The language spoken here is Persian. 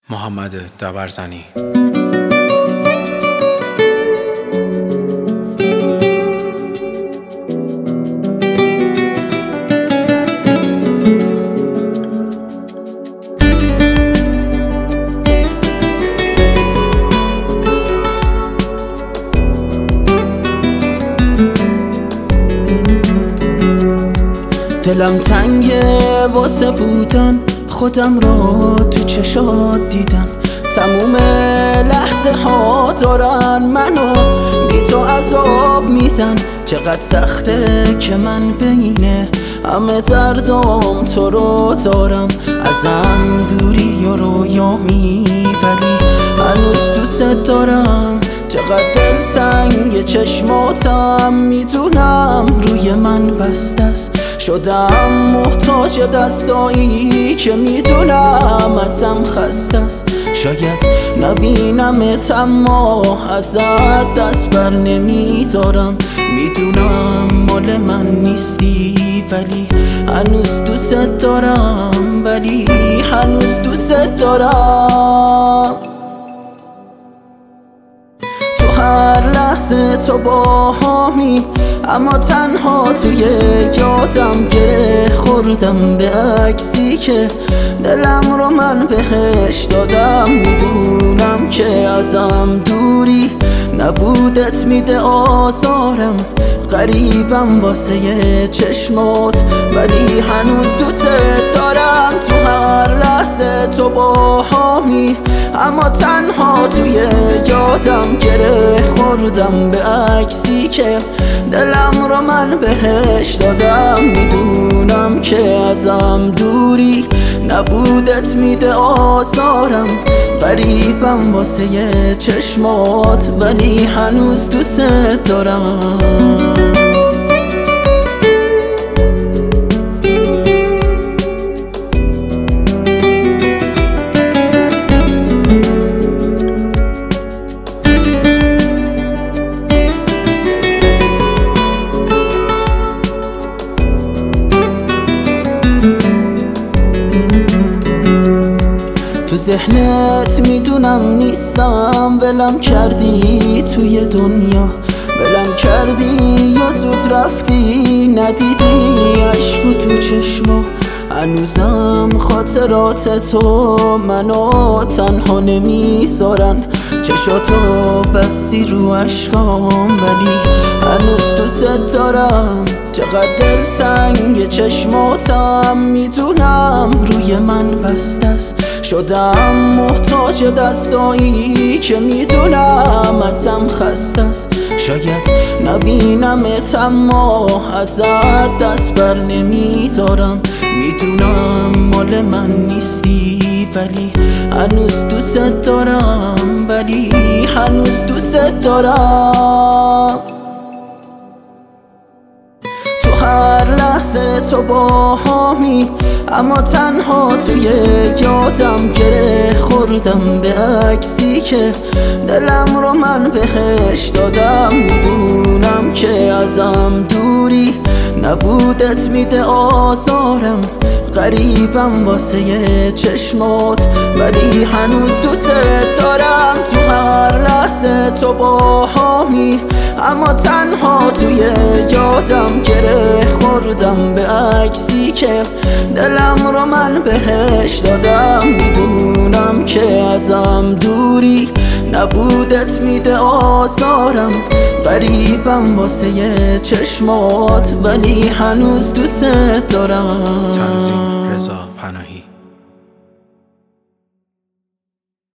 محمد دبرزنی. دلم تنگه واسه بودن خودم رو تو چشات دیدن. تموم لحظه ها دارن منو بی تو عذاب میدن. چقدر سخته که من بین همه دردام تو رو دارم. ازم دوری یا رویامی ولی هنوز دوست دارم. چقدر دلتنگ چشماتم میدونم روی من بسته است. شدم محتاج دستایی که میدونم ازم خسته است. شاید نبینمت اما ازت دست بر نمیدارم. میدونم مال من نیستی ولی هنوز دوست دارم. هنوز دوست دارم. هر لحظه تو با همی اما تنها توی یادم گره خوردم به عکسی که دلم رو من بهش دادم. میدونم که ازم دوری نبودت میده آزارم. غریبم واسه چشمات ولی هنوز دوست دارم. تو هر لحظه تو با همی اما تنها توی یادم گره خوردم به عکسی که دلم رو من بهش دادم. میدونم که ازم دوری نبودت میده آزارم. غریبم واسه چشمات ولی هنوز دوست دارم. تو ذهنت میدونم نیستم. ولم کردی توی دنیا، ولم کردی یا زود رفتی. ندیدی عشقو تو چشما. هنوزم خاطرات تو منو تنها نمیذارن. چشاتو بستی رو عشقام ولی هنوز دوست دارم. چقدر دلتنگ چشماتم میدونم روی من بسته است. شدم محتاج دستایی که میدونم ازم خسته است. شاید نبینمت اما ازت دست بر نمیدارم. میدونم مال من نیستی ولی هنوز دوست دارم. هنوز دوست دارم. هر لحظه تو با همی اما تنها توی یادم گره خوردم به عکسی که دلم رو من بهش دادم. میدونم که ازم دوری نبودت میده آزارم. غریبم واسه چشمات ولی هنوز دوست دارم. تو هر لحظه تو با همی اما تنها توی یادم گره خوردم به عکسی که دلم رو من بهش دادم. میدونم که ازم دوری نبودت میده آزارم. غریبم واسه چشمات ولی هنوز دوست دارم. تنظیم رضا پناهی.